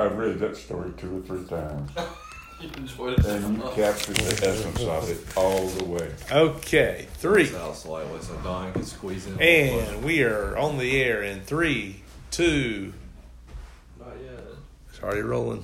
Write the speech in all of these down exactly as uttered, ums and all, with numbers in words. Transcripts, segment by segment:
I've read that story two or three times. You enjoyed it. And you captured the essence of it all the way. Okay, three. That's how slightly so Don can squeeze in. And we are on the air in three, two. Not yet. It's already rolling.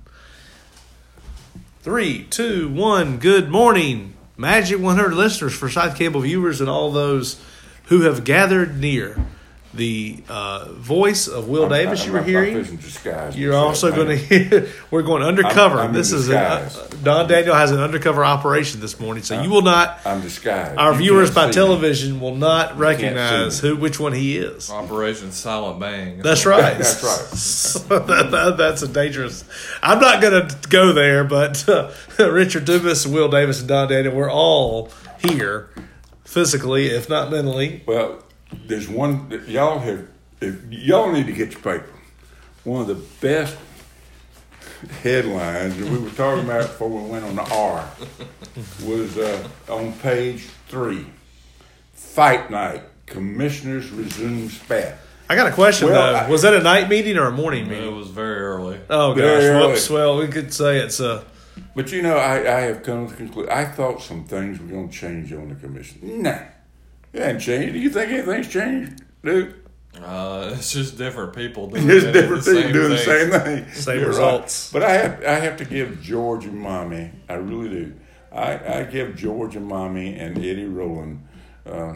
Three, two, one. Good morning, Magic one hundred listeners, for Side Cable viewers, and all those who have gathered near. The uh, voice of Will I'm, Davis I'm, you were I'm, hearing. I'm disguise, You're also going to hear. We're going undercover. I'm, I'm this is a, uh, Don Daniel has an undercover operation this morning, so I'm, you will not. I'm disguised. Our You viewers can't by see television me. will not You recognize can't see me. who which one he is. Operation Silent Bang. That's right. That's right. that, that, that's a dangerous. I'm not going to go there, but uh, Richard Dumas, Will Davis, and Don Daniel, we're all here physically, if not mentally. Well, there's one that y'all have. If y'all need to get your paper. One of the best headlines that we were talking about before we went on the R was uh, on page three. Fight night. Commissioners resume spat. I got a question Well, though. I- Was that a night meeting or a morning It meeting? was very early. Oh gosh, Very early. whoops. Well, we could say it's a. But you know, I, I have come to the conclusion. I thought some things were going to change on the commission. Nah, it hasn't changed. Do you think anything's changed, dude? Uh, it's just different people doing It's the different same people doing the thing. same thing. Same You're results. right. But I have I have to give George and Mommy, I really do. I, I give George and Mommy and Eddie Rowland uh,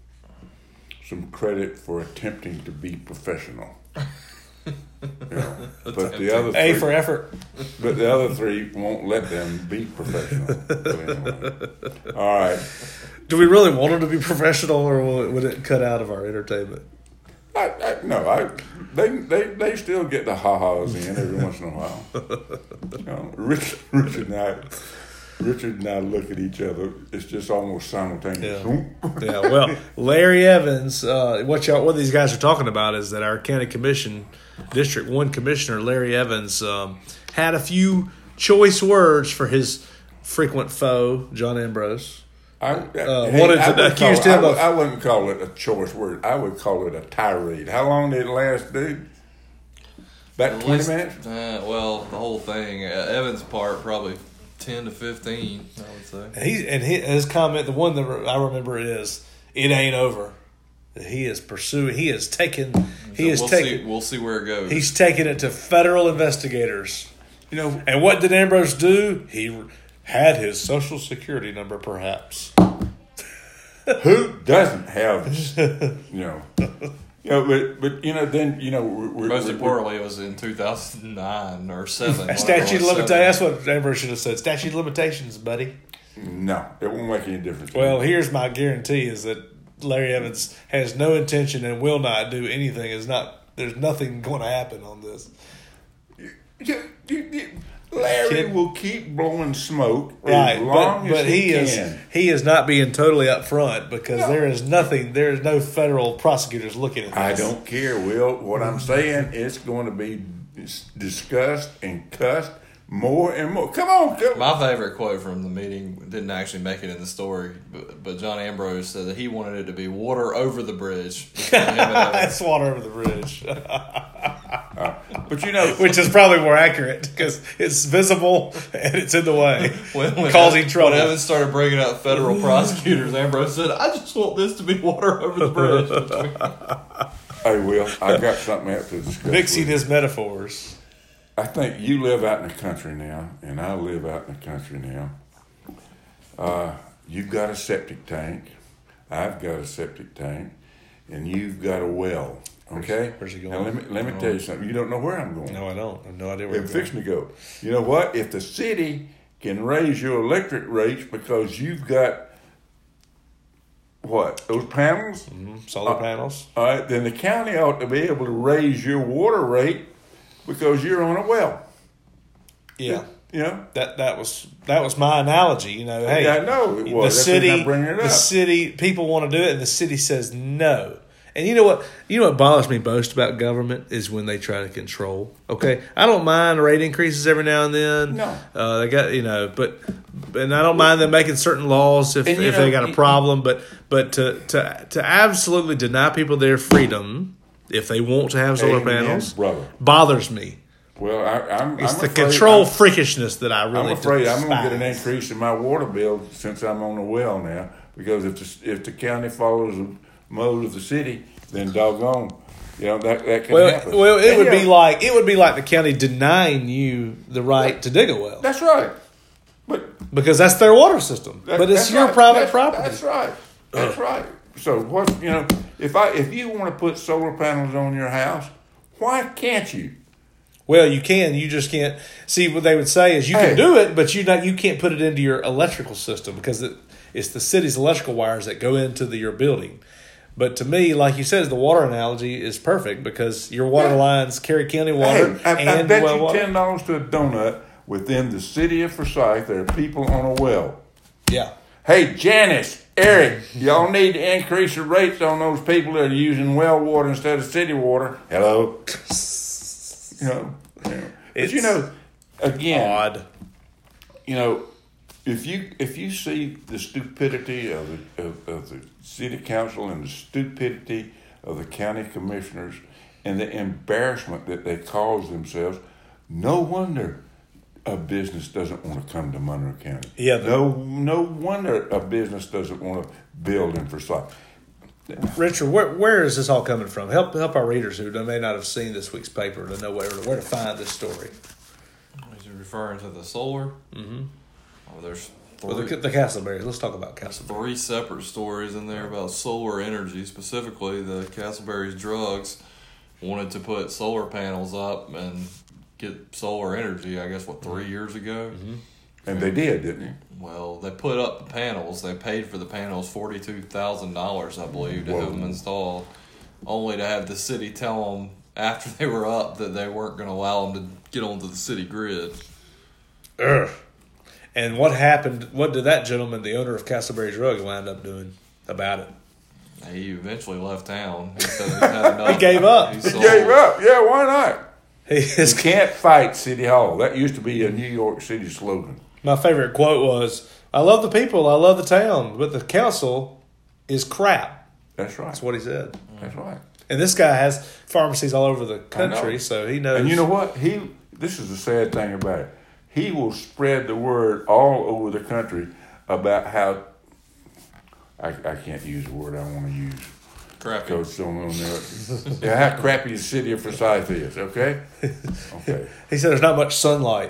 some credit for attempting to be professional. You know, but the other A three, for effort. but the other three won't let them be professional. But anyway. All right. Do we really want them to be professional, or will it, would it cut out of our entertainment? I, I, no, I they, they they still get the ha-has in every once in a while. You know, Richard, Richard and I, Richard and I look at each other. It's just almost simultaneous. Yeah. Yeah. Well, Larry Evans, uh, what y'all, what these guys are talking about is that our county commission, District One Commissioner Larry Evans, um, had a few choice words for his frequent foe, John Ambrose. I, Uh, hey, wanted I to would accuse call, him I, of- I wouldn't call it a choice word. I would call it a tirade. How long did it last, dude? About At twenty least- minutes. Uh, well, the whole thing. Uh, Evan's part probably ten to fifteen. I would say. And he and he, his comment, the one that I remember is, "It ain't over." He is pursuing. He is taking. He So is we'll taking. see. We'll see where it goes. He's taking it to federal investigators. You know, And what did Ambrose do? He had his social security number, perhaps. who doesn't have, you know, you know, but but you know, then you know, we're, we're, Most we're, importantly, it was in two thousand nine or seven. Statute of whatever it was, limitations. That's what Ambrose should have said. Statute of limitations, buddy. No, it won't make any difference. Well, here's my guarantee: is that Larry Evans has no intention and will not do anything. Is not. There's nothing going to happen on this. You- you- you- Larry Kid- will keep blowing smoke Right, as long but, as but he, he is can. he is not being totally upfront because No. there is nothing. There is no federal prosecutors looking at this. I don't care, Will. What I'm saying, it's going to be dis- discussed and cussed more and more. Come on, come My favorite quote from the meeting didn't actually make it in the story, but, but John Ambrose said that he wanted it to be water over the bridge. between him and Evans. That's water over the bridge, But you know, which is probably more accurate because it's visible and it's in the way, When, when causing Evan, trouble. When Evans started bringing up federal prosecutors, Ambrose said, "I just want this to be water over the bridge." hey, Will, I got something else to discuss. Mixing with you. his metaphors. I think you live out in the country now, and I live out in the country now. Uh, you've got a septic tank. I've got a septic tank, and you've got a well. Okay. Where's he going? Now let me let me tell you something. You don't know where I'm going. No, I don't. I have no idea where. I'm I'm fixing to go. You know what? If the city can raise your electric rates because you've got what those panels, going. Solar Uh, panels. all right, then the county ought to be able to raise your water rate because you're on a well. Yeah. You know. That that was that was my analogy. You know, hey, Yeah, I know it was. the That's the reason city, I'm bringing it the up. city, people want to do it, and the city says no. And you know what? You know what bothers me most about government is when they try to control. Okay, I don't mind rate increases every now and then. No. uh, they got you know, but and I don't mind them making certain laws if, And, you if know, they got a you- problem. But but to to to absolutely deny people their freedom if they want to have solar Amen, panels brother. bothers me. Well, I, I'm. It's I'm the afraid control I'm, freakishness that I really. I'm afraid I'm going to get an despise. increase in my water bill since I'm on the well now. Because if the if the county follows the mode of the city, then doggone, you know that that can Well, happen. well, it And, would you be know, like it would be like the county denying you the right to dig a well That's right. But because that's their water system. that- but it's that's your right. private that's, property. That's right. That's right. So what you know, if I if you want to put solar panels on your house, why can't you? Well, you can. You just can't. See, what they would say is you Hey. can do it, but you not you can't put it into your electrical system because it, it's the city's electrical wires that go into the, your building. But to me, like you said, the water analogy is perfect because your water Yeah. lines carry county water Hey, I, I and bet well you water. ten dollars to a donut within the city of Forsyth. There are people on a well. Yeah. Hey, Janice, Eric, y'all need to increase the rates on those people that are using well water instead of city water. Hello. You know, you know. But It's you know, again, Odd. you know, if you if you see the stupidity of the of, of the city council and the stupidity of the county commissioners and the embarrassment that they cause themselves, no wonder a business doesn't want to come to Monroe County. Yeah, the- No no wonder a business doesn't want to build in Forsyth. Richard, where where is this all coming from? Help help our readers who may not have seen this week's paper to know where where to find this story. Is you referring to the solar? Mm-hmm. Oh, there's three, Well, the, the Castleberries. Let's talk about Castleberry. three separate stories in there about solar energy. Specifically, the Castleberry's Drugs wanted to put solar panels up and get solar energy. I guess what three years ago. Mm-hmm. And they did, didn't they? Well, they put up the panels. They paid for the panels forty-two thousand dollars, I believe, to Whoa. have them installed, only to have the city tell them after they were up that they weren't going to allow them to get onto the city grid. Ugh. And what happened? What did that gentleman, the owner of Castleberry Drug, wind up doing about it? He eventually left town. He said he had enough. He gave up. He They sold. gave up. Yeah, why not? He, his, You can't fight City Hall. That used to be a New York City slogan. my favorite quote was, "I love the people, I love the town, but the council is crap." That's right. That's what he said. That's right. And this guy has pharmacies all over the I know. country, so he knows. And you know what? He. This is the sad thing about it. He will spread the word all over the country about how. I, I can't use the word I want to use. Crappy. Coach don't know that. Yeah, how crappy the city of Forsyth is. Okay. Okay. He said there's not much sunlight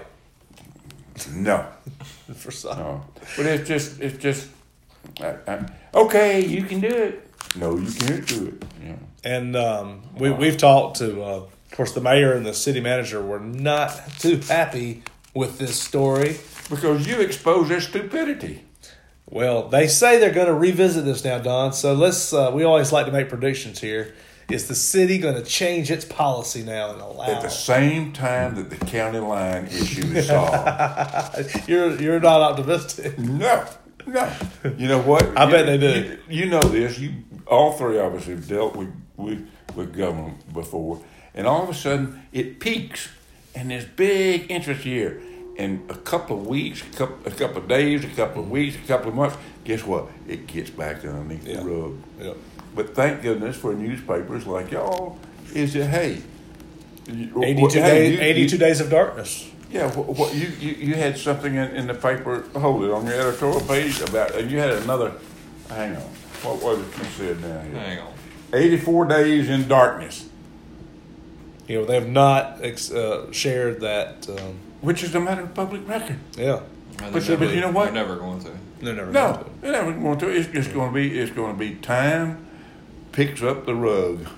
No. for some. No. But it's just. It's just. I, I, okay, you can do it. No, you can't do it. Yeah. And um, we, we've talked to, uh, of course, the mayor and the city manager were not too happy with this story. Because you expose their stupidity. Well, they say they're going to revisit this now, Don. So let's. Uh, we always like to make predictions here. Is the city going to change its policy now and allow? At the same time that the county line issue is solved. you're you're not optimistic. No, no. You know what? I you, bet they do. You, you know this. You all three of us have dealt with, with with government before, and all of a sudden it peaks, and there's big interest here. And a couple of weeks, a couple, a couple of days, a couple of weeks, a couple of months. Guess what? It gets back underneath Yeah. the rug. Yep. But thank goodness for newspapers like y'all. Is that hey? you- eighty-two, hey, days, you- eighty-two you- days of darkness. Yeah, what, what you, you you had something in, in the paper. Hold it on your editorial page about. And you had another. Hang on. What was it you said down here? Hang on. Eighty-four days in darkness, You know, they have not ex- uh, shared that. Um, which is a matter of public record. yeah. And But- they're but never- you know what? They're never going to. They're never No, going to. they're never going to. It's just going to be. It's going to be time picks up the rug.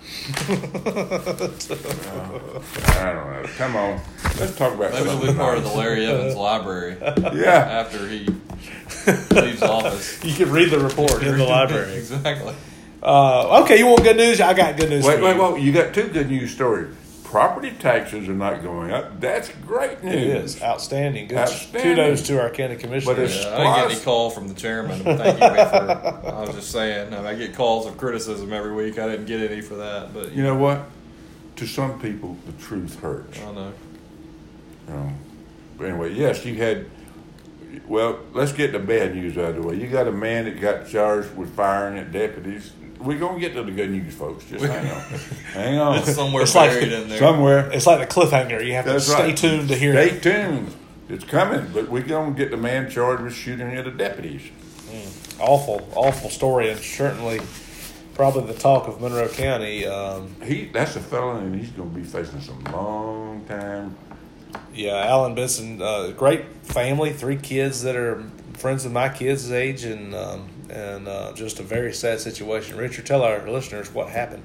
Uh, I don't know. Come on, let's talk about. Maybe it'll something be part of the nice. Larry Evans library Yeah. after he leaves office. You can read the report in the library. Exactly. Uh, okay, you want good news? I got good news Wait, for wait, you. wait! You got two good news stories. Property taxes are not going up. That's great news. It is outstanding. Good. Outstanding. Kudos to our county commissioner. But it's- Yeah, I didn't get any call from the chairman thanking me for. I was just saying. I, mean, I get calls of criticism every week. I didn't get any for that, but You know what? To some people, the truth hurts. I don't know. You know. But anyway, yes, you had well, let's get the bad news out of the way. You got a man that got charged with firing at deputies. We're gonna get to the good news, folks. Just hang on, hang on. It's somewhere It's like- buried in there. Somewhere. It's like the cliffhanger. You have That's to stay right. tuned to hear Stay it. tuned. It's coming, but we're gonna get the man charged with shooting at the deputies. Awful, awful story, and certainly probably the talk of Monroe County. Um, He that's a felon, and he's gonna be facing some long time. yeah, Alan Benson, uh, great family, three kids that are friends of my kids' age, and um, and uh, just a very sad situation. Richard, tell our listeners what happened.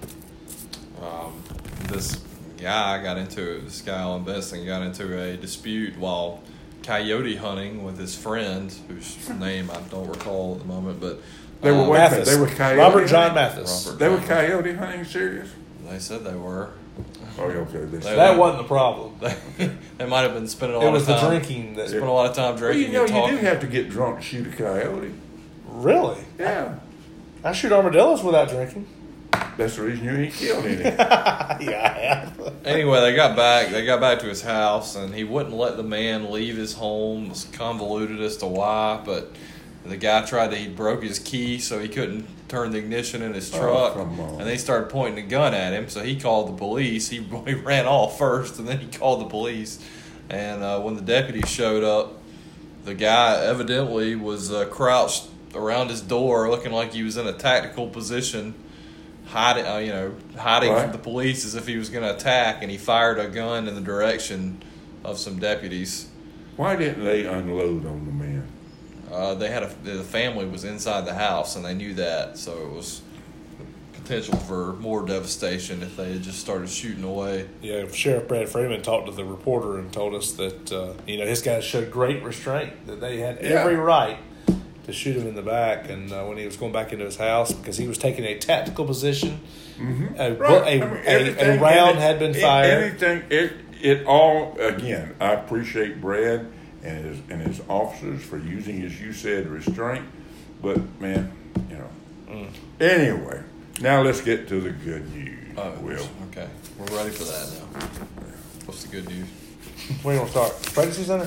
Um, this guy got into it. This guy Alan Benson got into a dispute while coyote hunting with his friend, whose name I don't recall at the moment, but They were um, wait a minute, Mathis. They were coyote. Robert John hunting? Mathis. Robert They were John. coyote hunting. Serious? They said they were. Oh, yeah, okay. They They- That wasn't the problem. They, they might have been spending a lot It was of the time drinking that. spending a lot of time Well, drinking you know, and you talking. do have to get drunk to shoot a coyote. Really? Yeah, I shoot armadillos without drinking. that's the reason you ain't killed any. yeah, I have. Anyway, they got back. They got back to his house, and he wouldn't let the man leave his home. It was convoluted as to why, but the guy tried to. He broke his key, so he couldn't turn the ignition in his Oh, truck. come on. And they started pointing a gun at him, so he called the police. He, he ran off first, and then he called the police. And uh, when the deputies showed up, the guy evidently was uh, crouched around his door, looking like he was in a tactical position, hiding, uh, you know, hiding Right. from the police as if he was going to attack. And he fired a gun in the direction of some deputies. Why didn't they unload on the man? Uh, they had a the family was inside the house, and they knew that, so it was potential for more devastation if they had just started shooting away. Yeah, Sheriff Brad Freeman talked to the reporter and told us that uh, you know his guys showed great restraint, that they had Yeah. every right to shoot him in the back, and uh, when he was going back into his house because he was taking a tactical position, Mm-hmm. a, Right. a, I mean, a, everything- a round it- had been it- fired. Anything, it, it all, again, I appreciate Brad and his, and his officers for using, as you said, restraint. But, man, you know. Mm. Anyway, now let's get to the good news, Oh, Will. okay, we're ready for that now. What's the good news? Where do you want to start? Pregnancy center?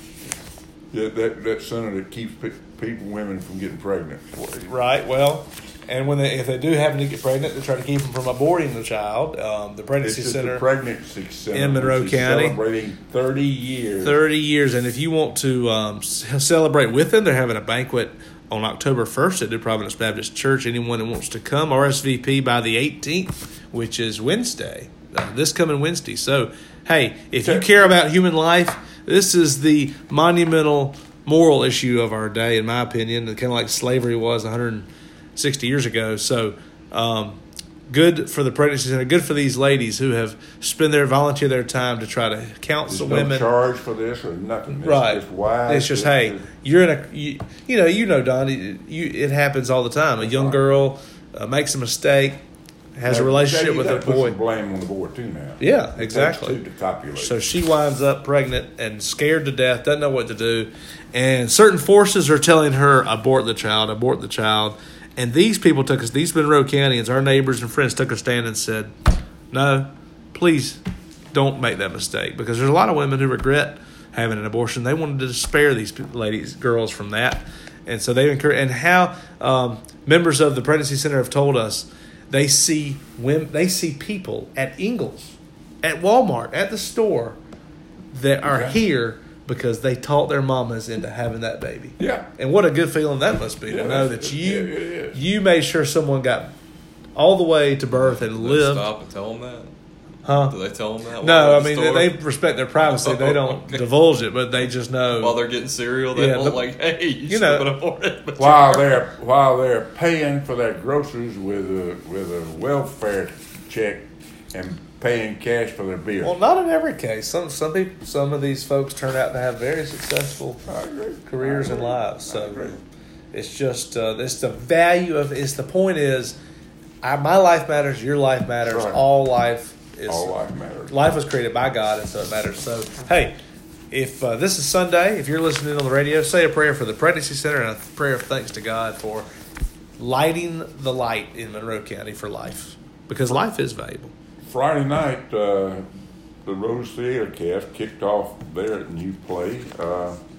Yeah, that, that center that keeps pe- people, women from getting pregnant. Right. Well, and when they if they do happen to get pregnant, they try to keep them from aborting the child. Um, the It's pregnancy just center. the pregnancy center in Monroe which is County. celebrating thirty years. thirty years, and if you want to um, c- celebrate with them, they're having a banquet on October first at New Providence Baptist Church. Anyone who wants to come, R S V P by the eighteenth, which is Wednesday, uh, this coming Wednesday. So, hey, if you care about human life, this is the monumental moral issue of our day, in my opinion, kind of like slavery was one hundred sixty years ago. So, um, good for the pregnancy center, good for these ladies who have spent their volunteer their time to try to counsel There's no women. charge for this or nothing. It's Right. just wise. It's just, hey, you're in a, you, you know, you know, Don, you, you, it happens all the time. A young right. girl uh, makes a mistake, has a relationship with a a boy. Put some blame on the board too now. Yeah, It takes exactly. two to copulate. So she winds up pregnant and scared to death, doesn't know what to do. And certain forces are telling her, abort the child, abort the child. And these people took us, these Monroe Countyans, our neighbors and friends took a stand and said, no, please don't make that mistake. Because there's a lot of women who regret having an abortion. They wanted to spare these ladies, girls from that. And so they encourage, and how um, members of the pregnancy center have told us they see women, they see people at Ingles, at Walmart, at the store that are Okay. here because they taught their mamas into having that baby. yeah. And what a good feeling that must be Yeah, to know that's- that you yeah, it is. you made sure someone got all the way to birth and Did they lived. stop and tell them that? Huh? Do they tell them that? No, while I they're mean in the they, store? they respect their privacy. They don't Okay. divulge it, but they just know. While they're getting cereal, they Yeah, won't the- like, hey, you, you should know- have been aborted. But While you're- they're while they're paying for their groceries with a with a welfare check and paying cash for their beer. well, not in every case. Some some people, some of these folks turn out to have very successful I agree. careers I and agree. lives. I agree. So it's just uh, it's the value of it's the point is, I, my life matters, your life matters, Right. all life is All life matters. life was created by God, and so it matters. So hey, if uh, this is Sunday, if you're listening on the radio, say a prayer for the pregnancy center and a prayer of thanks to God for lighting the light in Monroe County for life, because life is valuable. Friday night, uh, the Rose Theater cast kicked off their new play. Uh,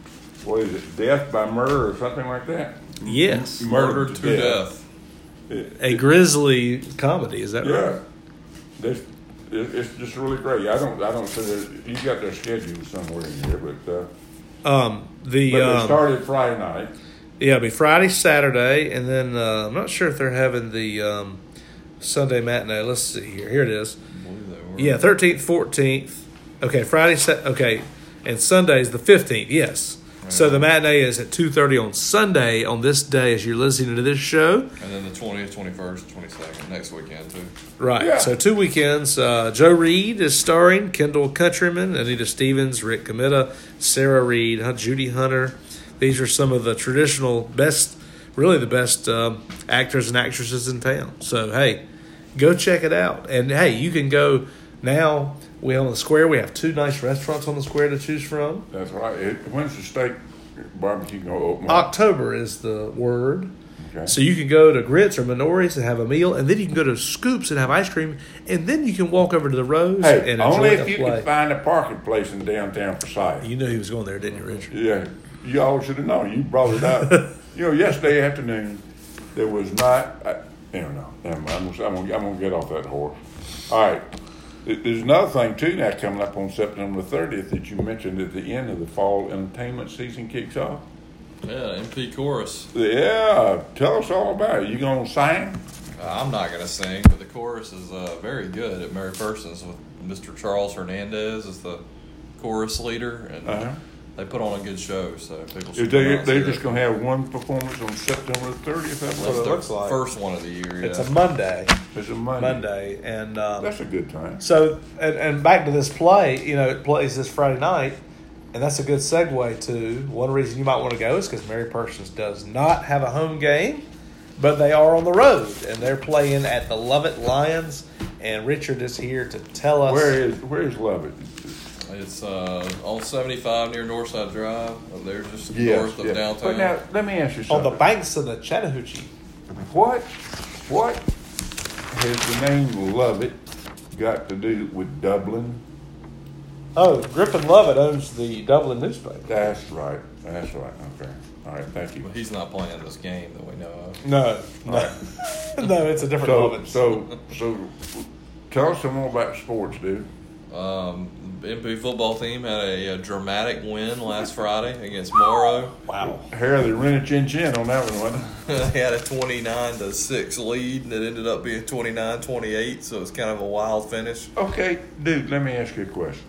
what is it, death by murder or something like that? Yes. Murdered to death. It- A it- grisly comedy, is that Yeah. right? This, it, it's just really great. I don't, I don't see that, you got their schedule somewhere in here, but, uh, Um, the but um, they started Friday night. yeah, it'll be Friday, Saturday, and then uh, I'm not sure if they're having the um, Sunday matinee. Let's see here. Here it is. I believe they were. Yeah, thirteenth, fourteenth. Okay, Friday, Sa- okay, and Sunday's the fifteenth. Yes. So the matinee is at two thirty on Sunday on this day as you're listening to this show. And then the twentieth, twenty-first, twenty-second, next weekend, too. Right. Yeah. So two weekends. Uh, Joe Reed is starring, Kendall Countryman, Anita Stevens, Rick Comita, Sarah Reed, Hun- Judy Hunter. These are some of the traditional best, really the best um, actors and actresses in town. So, hey, go check it out. And, hey, you can go now. We on the square. We have two nice restaurants on the square to choose from. That's right. It, when's the steak barbecue going to open up? October is the word. Okay. So you can go to Grits or Minori's and have a meal, and then you can go to Scoops and have ice cream, and then you can walk over to the Rose Hey, and only enjoy if the you play. can find a parking place in downtown Forsyth. You knew he was going there, didn't you, Richard? Yeah, you all should have known. You brought it up. You know, yesterday afternoon, there was not. I, I don't know. Never mind. I'm gonna, I'm gonna, I'm gonna get off that horse. All right. There- There's another thing too now coming up on September thirtieth that you mentioned at the end of the fall entertainment season kicks off. Yeah, M P Chorus. Yeah, tell us all about it. You gonna sing? Uh, I'm not going to sing, but the chorus is uh, very good at Mary Persons with Mister Charles Hernandez as the chorus leader, and Uh-huh. they put on a good show, so people should Is they come out and they see just it. gonna have one performance on September thirtieth? That's That's what the it looks like. first one of the year, yeah. It's a Monday. It's a Monday. Monday, and um, That's a good time. so and, and back to this play. You know, it plays this Friday night, and that's a good segue to one reason you might want to go is because Mary Persons does not have a home game, but they are on the road and they're playing at the Lovett Lions. And Richard is here to tell us Where is where is Lovett? It's uh, on seventy-five near Northside Drive. Up there, just Yes, north of yes. downtown. But now let me ask you on something. the banks of the Chattahoochee. What what has the name Lovett got to do with Dublin? Oh, Griffin Lovett owns the Dublin newspaper. That's right. That's right. Okay. All right. Thank you. But he's not playing this game that we know of. No, All no, right. no, it's a different So Lovett. so so tell us some more about sports, dude. Um, the M P football team had a, a dramatic win last Friday against Morrow. Wow. Hair the rent chin chin on that one, wasn't it? They had a twenty-nine to six lead that ended up being twenty-nine twenty-eight, so it's kind of a wild finish. Okay, dude, let me ask you a question.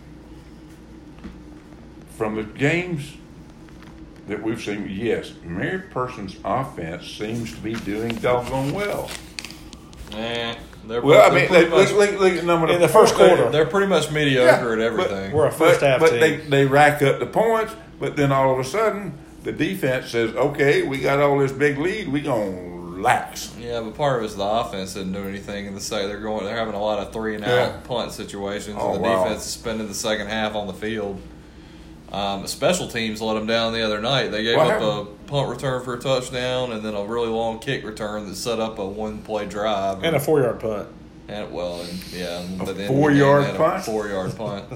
From the games that we've seen, yes, Mary Persons' offense seems to be doing doggone well. Eh, they're, Well, I they're mean, pretty look, much, look, look, look, no, In the first they- quarter. they're pretty much mediocre Yeah, at everything. We're a first but, half but team. they, they rack up the points, but then all of a sudden the defense says, okay, we got all this big lead, we gonna lax. Yeah, but part of it's the offense didn't do anything in the second. They're going. They're having a lot of three and out Yeah. punt situations, Oh, and the wow. defense is spending the second half on the field. Um, special teams let them down the other night. They gave What up happened? a punt return for a touchdown, and then a really long kick return that set up a one-play drive. and a four yard punt. And well, and, yeah, and A by the end of the game, four-yard they had a punt? Four-yard punt.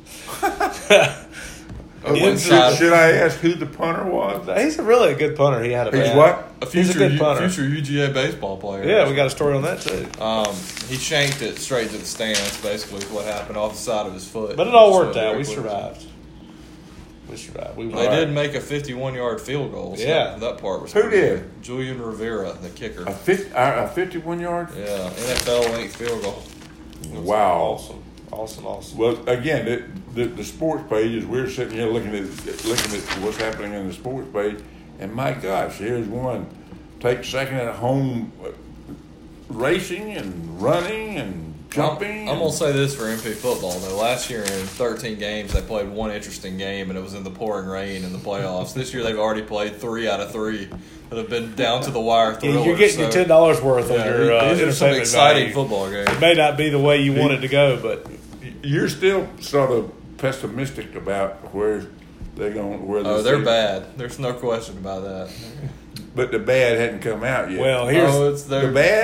Uh, Inside. should, should I ask who the punter was? He's a really a good punter. He had a He's bad- what? A He's a future, good U- punter. future U G A baseball player. Yeah, we got a story on that too. Um, he shanked it straight to the stands. Basically, is what happened off the side of his foot. But it all So worked out. very We quick. survived. We survived. We They won. did make a fifty-one yard field goal. So Yeah. that, that part was Who pretty did? good. Julian Rivera, the kicker. A, fifty, uh, a fifty-one yard? Yeah, N F L length field goal. Wow. Awesome. Awesome. Awesome. Well, again, it, the the sports page is we're sitting here looking at looking at what's happening in the sports page, and my gosh, here's one take second at home, uh, racing and running and jumping. I'm, I'm gonna and- say this for M P football though. Last year in thirteen games, they played one interesting game, and it was in the pouring rain in the playoffs. This year, they've already played three out of three that have been down to the wire Yeah, thrillers. you're getting your so- ten dollars worth on Yeah, your uh, these are some entertainment exciting value. football games. It may not be the way you want it to go, but You're still sort of pessimistic about where they're going. Where Oh, this they're is. bad. There's no question about that. But the bad hadn't come out yet. well, here's oh, it's the their bad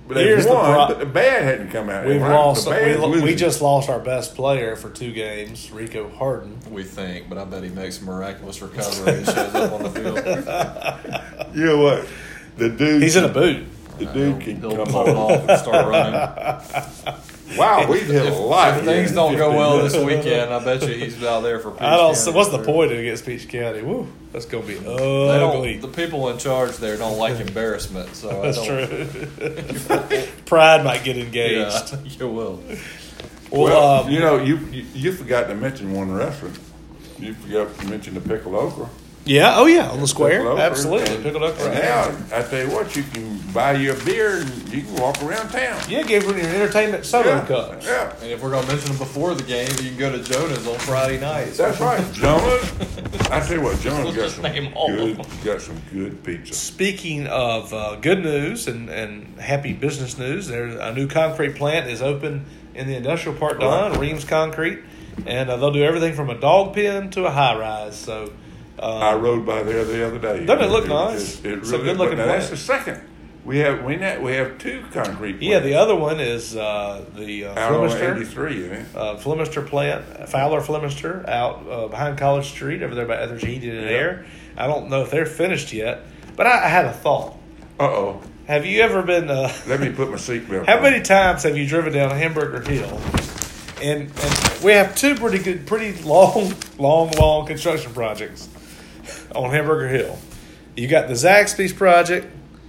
But they Here's the won, pro- but the bad hadn't come out. We've Right? lost. The We, bad's we losing. just lost our best player for two games, Rico Harden. We think, but I bet he makes a miraculous recovery and shows up on the field. You know what? The dude. He's in a boot. The dude can He'll come pull it off. off and start running. Wow, we've hit a lot. If here things in don't go fifteen well minutes. this weekend, I bet you he's out there for Peach I don't. County. What's the point against Peach County? Woo, that's gonna be They ugly. don't, the people in charge there don't like embarrassment, so I That's don't. true. Pride might get Yeah, engaged. you will. Well, Well, um, you know, you, you you forgot to mention one restaurant. You forgot to mention the pickled okra. yeah. Oh yeah, on the square, Pickled okra. absolutely. And- Pickled okra. And now, I tell you what, you can buy you a beer and you can walk around town. Yeah, give them your entertainment soda yeah, cups. yeah. And if we're going to mention them before the game, you can go to Jonah's on Friday nights. That's right, Jonah. I tell you what, Jonah Let's got just some name all of good, them. got some good pizza. Speaking of uh, good news and, and happy business news, there a new concrete plant is open in the industrial park, Don, Right. Reams Concrete, and uh, they'll do everything from a dog pen to a high rise. So, uh, I rode by there the other day. Doesn't it look was nice? just- it It's a really, good-looking but now that's plant. the second. We have we now, we have two concrete. yeah, the plants other one is uh, the uh, out on Flemister, eighty-three, isn't it? uh, Flemister plant, Fowler Flemister, out uh, behind College Street over there by Others Heated and Yeah. Air. I don't know if they're finished yet, but I, I had a thought. Uh oh. Have you ever been? Uh, Let me put my seatbelt. How on. many times have you driven down Hamburger Hill? And, and we have two pretty good, pretty long, long, long construction projects on Hamburger Hill. You got the Zaxby's project,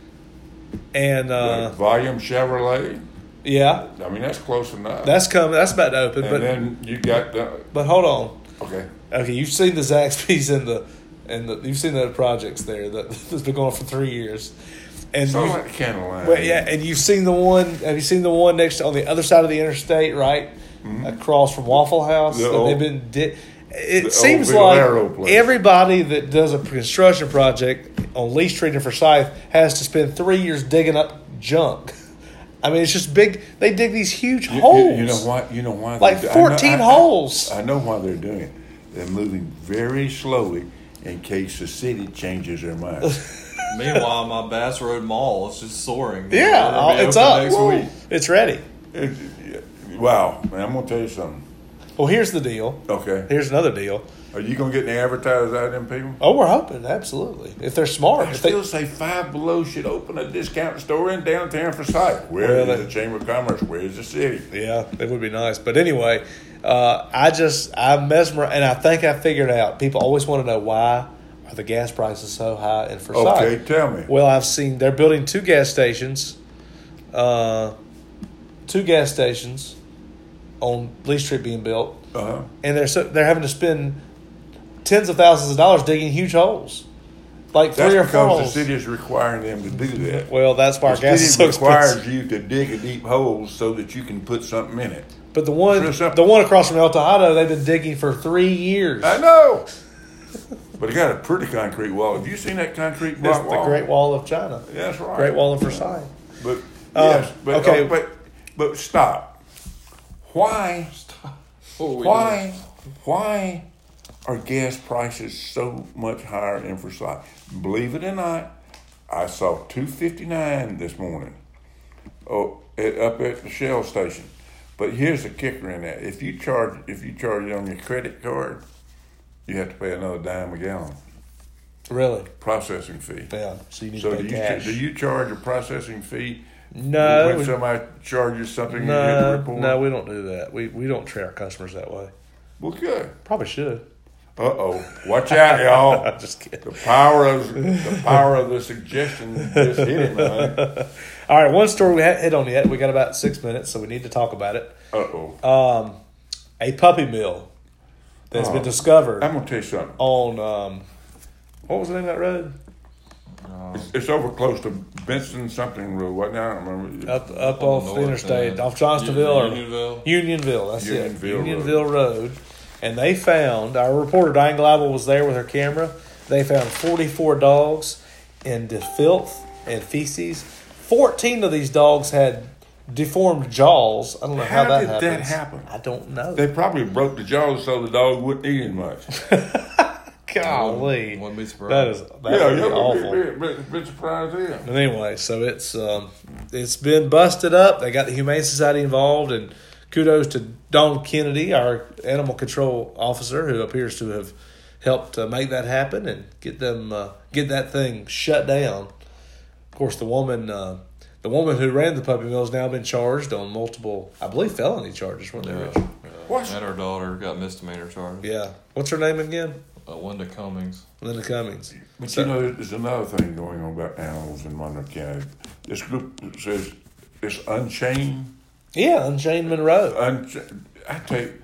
and uh, The Volume Chevrolet. yeah, I mean, that's close enough. that's coming. That's about to open. and But then you got the but hold on. okay. Okay, you've seen the Zaxby's and the and the, you've seen the projects there that that's been going on for three years. And So you- like the can of line. Well, yeah, and you've seen the one. Have you seen the one next to, on the other side of the interstate, right across from Waffle House? The that old- they've been. Di- it the seems old like Villaro place. everybody that does a construction project on Lee Street in Forsyth has to spend three years digging up junk. I mean, it's just big. They dig these huge You- you- holes. You, know why? You know why? Like they do- I know- fourteen I- I- holes. I know why they're doing it. They're moving very slowly in case the city changes their mind. Meanwhile, my Bass Road Mall is just soaring. Yeah, It'll be it's open up. next Woo. week. It's ready. It- wow, man! I'm gonna tell you something. Well, here's the deal. Okay, Here's another deal. are you gonna get any advertisers out of them people? Oh, we're hoping absolutely if they're smart. I If they, still say Five Below should open a discount store in downtown Forsyth. Where Well, is they- the Chamber of Commerce? Where is the city? Yeah, that would be nice. But anyway, uh, I just I'm mesmerized, and I think I figured out. People always want to know why are the gas prices so high in Forsyth. Okay, tell me. Well, I've seen they're building two gas stations, uh, two gas stations on Lee Street being built, Uh huh. and they're so, they're having to spend tens of thousands of dollars digging huge holes, like That's three or four because holes. the city is requiring them to do that. Well, that's why our The gas is so city requires expensive. you to dig a deep hole so that you can put something in it. But the one, It's real simple. the one across from El Tejado, they've been digging for three years. I know. But it got a pretty concrete wall. Have you seen that concrete It's block the wall? Great Wall of China. That's right. Great Wall of Versailles. But Uh, yes, but okay. oh, but but stop. Why? What are we Why? Why are gas prices so much higher in Forsyth? Believe it or not, I saw two fifty nine this morning. Oh, at, up at the Shell station. But here's the kicker in that: if you charge if you charge it on your credit card, you have to pay another dime a gallon Really? processing fee. Yeah. So you need So to do pay you cash. do you charge a processing fee no, when we- somebody charges something? you get no, the report? no, we don't do that. We we don't treat our customers that way. Well, good. Probably should. Uh oh, watch out, y'all. I'm just kidding. The power of the power of the suggestion just hit him, man. Uh All right, one story we haven't hit on yet. We got about six minutes, so we need to talk about it. oh. Um, a puppy mill that's Oh. been discovered I'm gonna tell you something. on um, what was the name of that road? It's, it's over close to Benson something road. What now? I don't remember. Up up On off the the north interstate, end. off Johnstonville or Unionville? Unionville. That's Unionville it. Road. Unionville Road. And they found, our reporter Diane Glabel was there with her camera. They found forty-four dogs in the filth and feces. fourteen of these dogs had deformed jaws. I don't know how, How that did that happens. happen? I don't know. They probably broke the jaws so the dog wouldn't eat as much. Golly. Wouldn't be surprised. That is that Yeah, would be yeah, awful. bit, bit, bit surprised there. But anyway, so it's um, it's been busted up. They got the Humane Society involved, and kudos to Don Kennedy, our animal control officer, who appears to have helped uh, make that happen and get them uh, get that thing shut down. Of course, the woman uh, the woman who ran the puppy mill has now been charged on multiple, I believe, felony charges. Weren't they, Yeah, Richard? yeah. What? And her daughter got misdemeanor charges. Yeah. What's her name again? Uh, Linda Cummings. Linda Cummings. But So- you know, there's another thing going on about animals in Monroe County. This group says it's Unchained. Yeah, Unchained Monroe. Uncha- I tell you,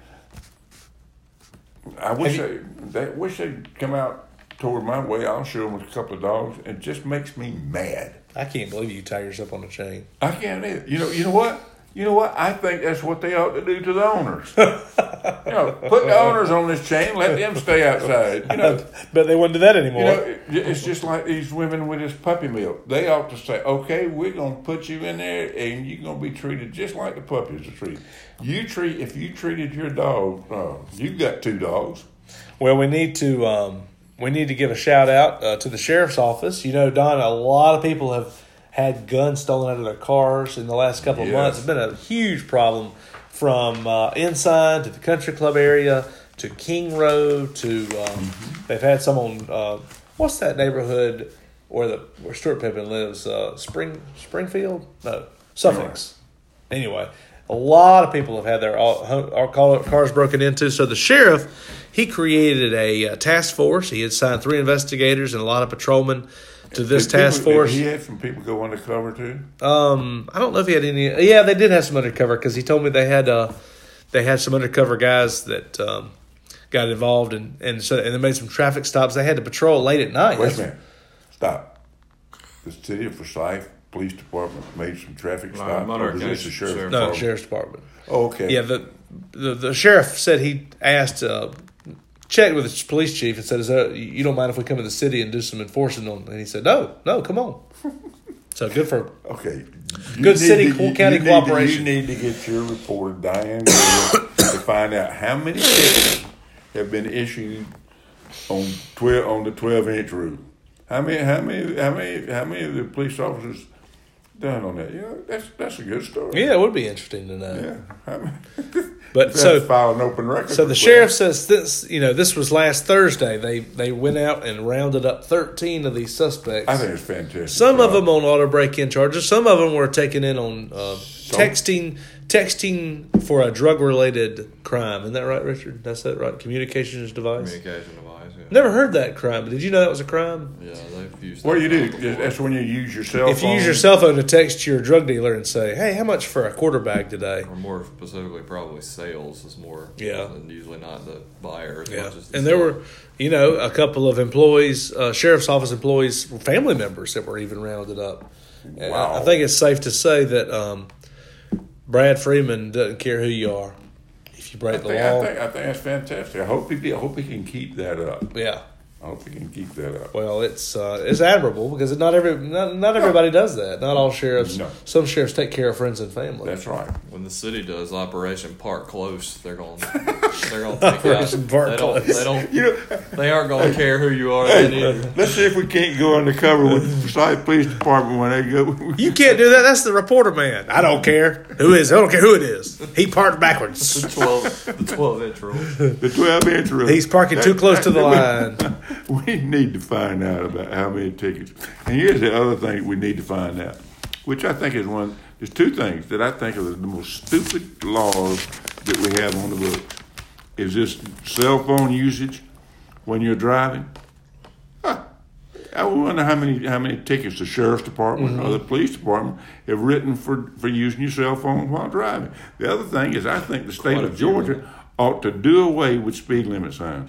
I wish Have they, they wish they'd come out toward my way. I'll show them with a couple of dogs. It just makes me mad. I can't believe you tie yourself on a chain. I can't either. You know, you know what? You know what? I think that's what they ought to do to the owners. You know, put the owners on this chain, let them stay outside. You know, But they wouldn't do that you anymore. know, it- it's just like these women with this puppy mill. They ought to say, okay, we're going to put you in there and you're going to be treated just like the puppies are treated. You treat, if you treated your dog, uh, you've got two dogs. Well, we need to um, we need to give a shout out uh, to the sheriff's office. You know, Don, a lot of people have had guns stolen out of their cars in the last couple of Yes. months. It's been a huge problem from uh, Ensign to the Country Club area to King Road to um, Mm-hmm. they've had some on uh, what's that neighborhood where the where Stuart Pippin lives? Uh, Spring Springfield? No, Suffolk. Anyway, a lot of people have had their all, all cars broken into. So the sheriff, he created a uh, task force. He had signed three investigators and a lot of patrolmen to this Did task people- force. He had some people go undercover too. Um, I don't know if he had any. Yeah, they did have some undercover because he told me they had uh, they had some undercover guys that um, got involved and and so and they made some traffic stops. They had to patrol late at night. Wait a That's- minute. Stop. The city of Forsyth Police Department made some traffic No, stops. Monroe Or was this County the sheriff's Sheriff. No, department? sheriff's department. Oh, okay. Yeah, the, the the sheriff said he asked, uh, checked with the police chief and said, "Is that, you don't mind if we come to the city and do some enforcement on?" And he said, "No, no, come on." So good for Okay. You Good need city, to- cool you- county you need to- cooperation. You need to get your reporter, Diane, Goodwin, to find out how many tickets have been issued on twelve on the twelve inch rule. How many? How many? How many? How many of the police officers done on that? You know, that's that's a good story. yeah, it would be interesting to know. Yeah. How many? But So so file an open record. So the request. sheriff says this, you know, this was last Thursday. They they went out and rounded up thirteen of these suspects. I think it's fantastic. Some of job. them on auto break-in charges. Some of them were taken in on uh, texting texting for a drug-related crime. Isn't that right, Richard? That's that right? Communications device. Communication device. Yeah. Never heard that crime. But did you know that was a crime? Yeah, they've used. What do you that do? before. That's when you use your cell If you phone. use your cell phone to text your drug dealer and say, "Hey, how much for a quarter bag today?" Or more specifically, probably sales is more. Yeah. And usually not the buyer as Yeah, much as the and there seller. were, you know, a couple of employees, uh, sheriff's office employees, family members that were even rounded up. And Wow. I, I think it's safe to say that um, Brad Freeman doesn't care who you are. If you I break the think, law, I think I think that's fantastic. I hope he I hope he can keep that up. yeah. I hope he can keep that up. Well, it's uh, it's admirable because not every not, not everybody does that. Not all sheriffs. No. Some sheriffs take care of friends and family. That's right. When the city does Operation Park Close, they're going. They're going to take out. Operation Park they don't. Close. They don't. You know, They aren't going to care who you are. Then hey, either. let's see if we can't go undercover with the Forsyth Police Department when they go. You can't do that. That's the reporter man. I don't care who is. I don't care who it is. He parked backwards. The twelve. The twelve inch rule. The twelve inch rule. He's parking too close to the line. We need to find out about how many tickets. And here's the other thing we need to find out, which I think is one. There's two things that I think are the most stupid laws that we have on the books. Is this cell phone usage when you're driving? Huh. I wonder how many how many tickets the sheriff's department or the police department have written for, for using your cell phone while driving. The other thing is I think the state Quite a of few Georgia of them. ought to do away with speed limit signs.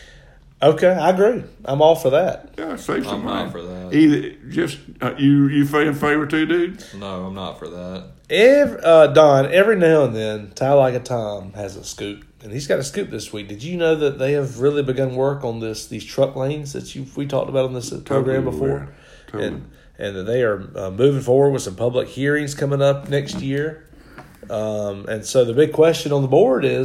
Okay, I agree. I'm all for that. Yeah, save some I'm money. not for that. Either just uh, you you in favor too, dude? No, I'm not for that. Every, uh, Don, every now and then, Ty Like a Tom has a scoop, and he's got a scoop this week. Did you know that they have really begun work on this these truck lanes that you we talked about on this program before, aware. Totally. and and that they are uh, moving forward with some public hearings coming up next year. Um, and so the big question on the board is,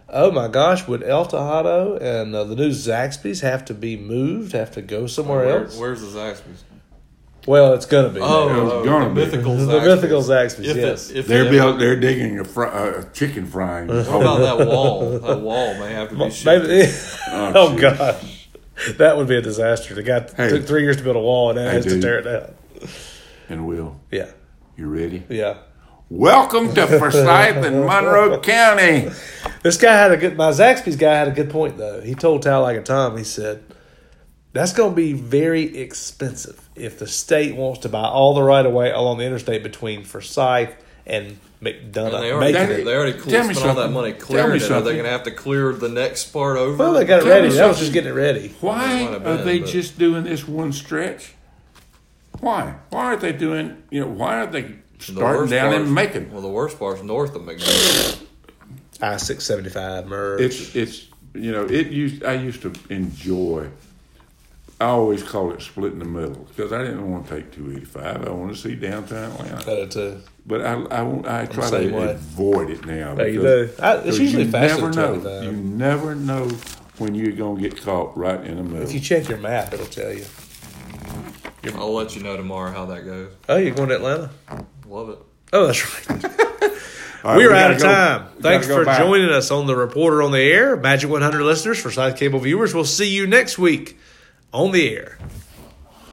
Oh my gosh, would El Tejado and uh, the new Zaxby's have to be moved? Have to go somewhere Where- else? Where's the Zaxby's? Well, it's gonna be. Oh, It was oh, gonna the be. mythical the Zaxby's. mythical Zaxby's. If Yes. it, if They're it, built. They're digging a, fry, uh, a chicken frying. What about that wall? That wall may have to be shifted. Maybe. Oh, Oh jeez. gosh, that would be a disaster. The guy Hey. took three years to build a wall, and now Hey, has to dude. tear it down. And Will, Yeah, you ready? yeah. Welcome to Forsyth and Monroe County. This guy had a good. My Zaxby's guy had a good point though. He told Tal like a Tom. He said, "That's going to be very expensive if the state wants to buy all the right of way along the interstate between Forsyth and McDonough." And they already, Macon. they already Tell cleared, me spent all that something. money Tell clearing me it. Are something. they going to have to clear the next part over? Well, they got it Tell ready. me That was something. just getting it ready. Why Might have are been, they but- just doing this one stretch? Why? Why aren't they doing? You know, why aren't they The starting worst down part's- in Macon? Well, the worst part's north of McDonough. I six seventy five merge. It's it's you know it used I used to enjoy. I always call it split in the middle because I didn't want to take two eighty-five. I want to see downtown Atlanta, Got it too. but I I, won't- I try same to way. avoid it now. Yeah, you because- do. I, it's because usually you faster never than know. twenty-five. You never know when you're gonna get caught right in the middle. If you check your map, it'll tell you. I'll let you know tomorrow how that goes. Oh, you're going to Atlanta? Love it. Oh, that's right. All right, we are we out gotta of go- time. we Thanks gotta go for back. joining us on the Reporter on the Air. Magic one hundred listeners, for Side Cable viewers, we'll see you next week on the air.